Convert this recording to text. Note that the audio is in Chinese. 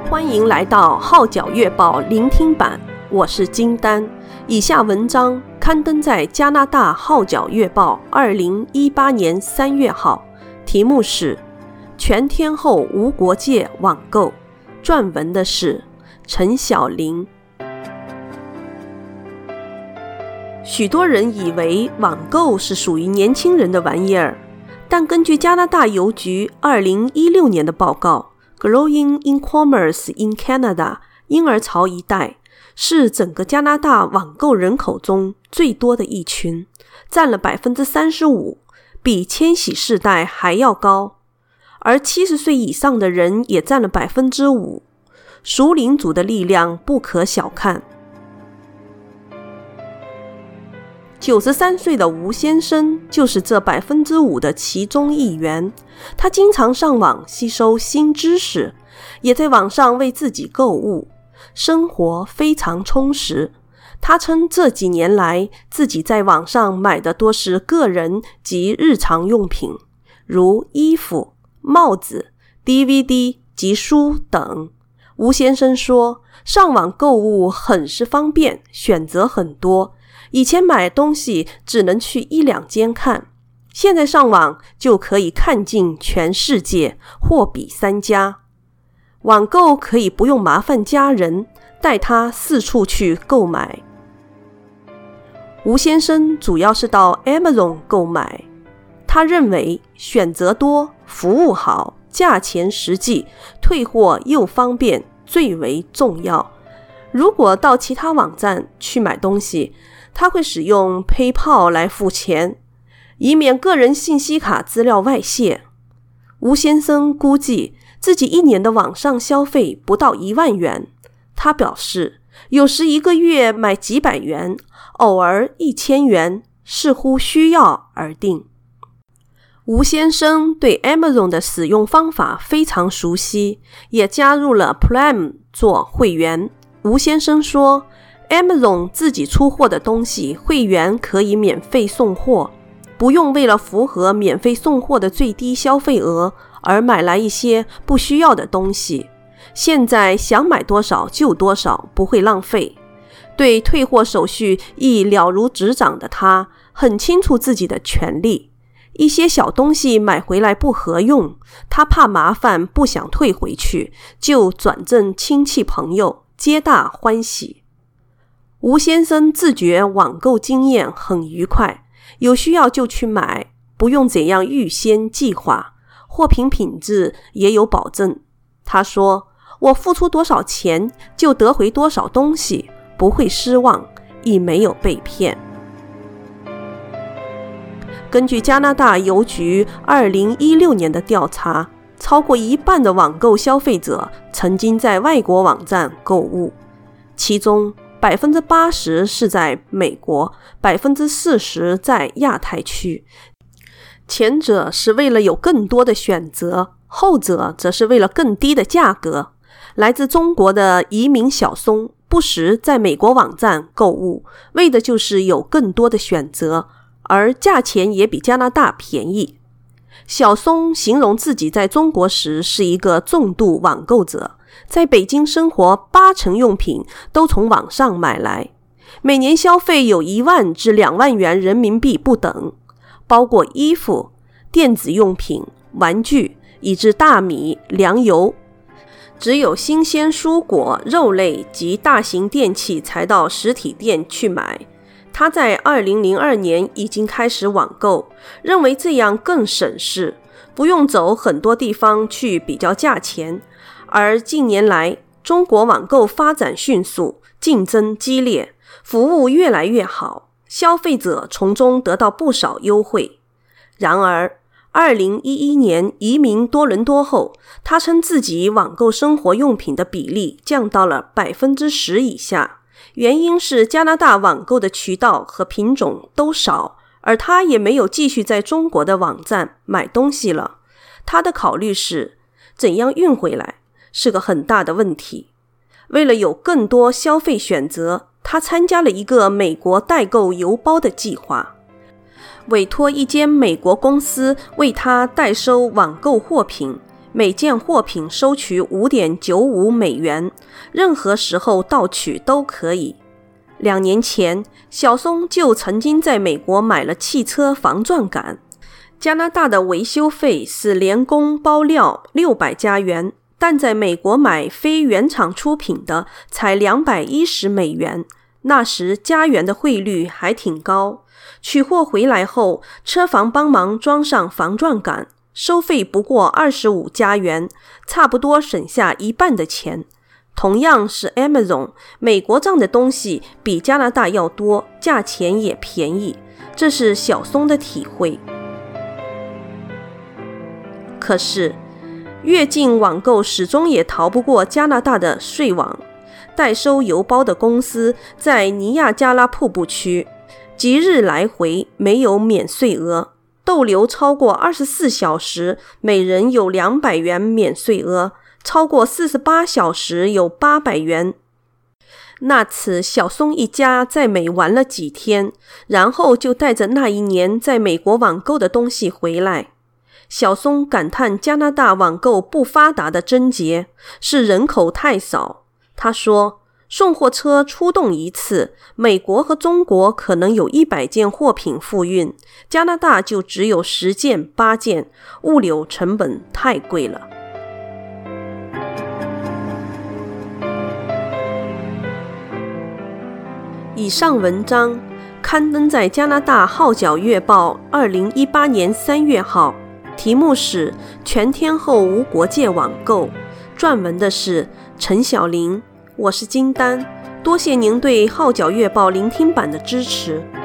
欢迎来到号角月报聆听版，我是金丹。以下文章刊登在加拿大号角月报2018年3月号，题目是全天候无国界网购，撰文的是陈晓玲。许多人以为网购是属于年轻人的玩意儿，但根据加拿大邮局2016年的报告， Growing e-commerce in Canada 婴儿潮一代是整个加拿大网购人口中最多的一群，占了 35%， 比千禧世代还要高。而70岁以上的人也占了 5%， 熟龄族的力量不可小看。93岁的吴先生就是这 5% 的其中一员。他经常上网吸收新知识，也在网上为自己购物，生活非常充实。他称这几年来自己在网上买的多是个人及日常用品，如衣服、帽子、DVD 及书等。吴先生说，上网购物很是方便，选择很多。以前买东西只能去1-2间看，现在上网就可以看尽全世界，货比三家。网购可以不用麻烦家人带他四处去购买。吴先生主要是到 Amazon 购买，他认为选择多、服务好、价钱实际、退货又方便最为重要。如果到其他网站去买东西，他会使用 PayPal 来付钱，以免个人信息卡资料外泄。吴先生估计自己1年的网上消费不到1万元。他表示，有时1个月买几百元，偶尔1000元，视乎需要而定。吴先生对 Amazon 的使用方法非常熟悉，也加入了 Prime 做会员。吴先生说， Amazon 自己出货的东西，会员可以免费送货，不用为了符合免费送货的最低消费额而买来一些不需要的东西。现在想买多少就多少，不会浪费。对退货手续亦了如指掌的他，很清楚自己的权利。一些小东西买回来不合用，他怕麻烦不想退回去，就转赠亲戚朋友，皆大欢喜。吴先生自觉网购经验很愉快，有需要就去买，不用怎样预先计划，货品品质也有保证。他说，我付出多少钱就得回多少东西，不会失望，亦没有被骗。根据加拿大邮局2016年的调查，超过1半的网购消费者曾经在外国网站购物，其中80%是在美国，40%在亚太区。前者是为了有更多的选择，后者则是为了更低的价格。来自中国的移民小松不时在美国网站购物，为的就是有更多的选择，而价钱也比加拿大便宜。小松形容自己在中国时是一个重度网购者，在北京生活80%用品都从网上买来，每年消费有1万至2万元人民币不等，包括衣服、电子用品、玩具，以至大米、粮油。只有新鲜蔬果、肉类及大型电器才到实体店去买。他在2002年已经开始网购，认为这样更省事，不用走很多地方去比较价钱。而近年来，中国网购发展迅速，竞争激烈，服务越来越好，消费者从中得到不少优惠。然而2011年移民多伦多后，他称自己网购生活用品的比例降到了 10% 以下，原因是加拿大网购的渠道和品种都少，而他也没有继续在中国的网站买东西了。他的考虑是，怎样运回来是个很大的问题。为了有更多消费选择，他参加了一个美国代购邮包的计划，委托一间美国公司为他代收网购货品， 每件货品收取5.95美元，任何时候盗取都可以。2年前，小松就曾经在美国买了汽车防撞杆。加拿大的维修费是连工包料600加元，但在美国买非原厂出品的才210美元。那时加元的汇率还挺高，取货回来后，车房帮忙装上防撞杆，收费不过25加元，差不多省下一半的钱。同样是 Amazon， 美国账的东西比加拿大要多，价钱也便宜，这是小松的体会。可是越境网购始终也逃不过加拿大的税网。代收邮包的公司在尼亚加拉瀑布区，即日来回没有免税额，逗留超过24小时每人有200元免税额，超过48小时有800元。那次小松一家在美玩了几天，然后就带着那一年在美国网购的东西回来。小松感叹加拿大网购不发达的症结是人口太少。他说，送货车出动一次，美国和中国可能有100件货品付运，加拿大就只有10件、8件，物流成本太贵了。以上文章刊登在加拿大号角月报2018年3月号，题目是全天候无国界网购，撰文的是陈晓玲。我是金丹，多谢您对号角月报聆听版的支持。